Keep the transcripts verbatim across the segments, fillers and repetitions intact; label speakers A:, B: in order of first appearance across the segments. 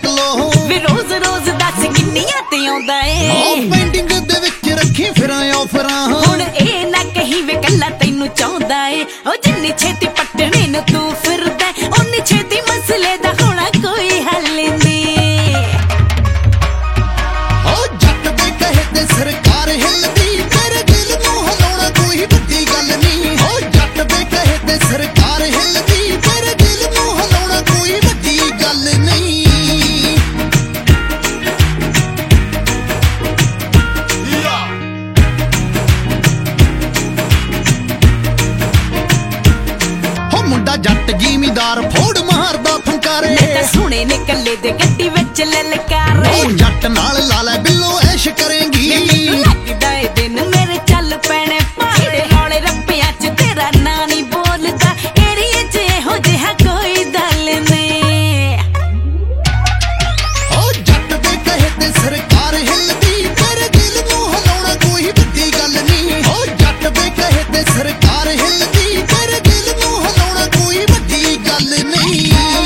A: लो
B: वे रोज रोज दस किन्नियां ते आउंदा ए
A: पेंडिंग दे विच रखी फिरां ऑफरां
B: हुण ए ना कही वे कल्ला तैनू चाहुंदा ए ओ जिन्नी छेती पटणे नू तू फिरदा उन्नी छेती मसले दा होना कोई हल नहीं
A: ओ जट दे कहे ते सरकार हिलदी तेरे दिल नू हिलाउणा कोई वड्डी गल नहीं ओ जट दे कहे ते सरकार हिलदी तेरे दिल नू हिलाउणा कोई वड्डी गल नहीं मुंडा जट जिमीदार फोड़ मारदा फंकारे
B: सोने ने कल्ले दे गड्डी विच ललकारे
A: जट नाल ला लै बिल्लो ऐश करेंगी
B: लगदा ए दिन मेरे चल पैणे पाड़े हौले रप्पियां च तेरा नां नहीं बोलदा एरिया च हो जिहा कोई दल नहीं
A: ओ जट दे कहे ते सरकार हिलदी तेरे दिल नू हिलाउणा कोई वड्डी गल नहीं ओ जट दे कहे ते सरकार हिलदी तेरे दिल नू हिलाउणा कोई वड्डी गल नहीं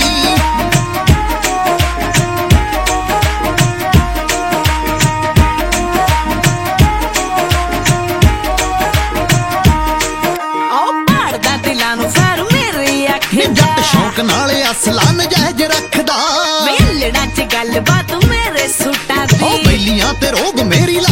A: जट शौक नाल असला नजायज रखदा
B: वेलड़ा च गल बात मेरे सूटा दी
A: ओ बेलियां ते रोग मेरी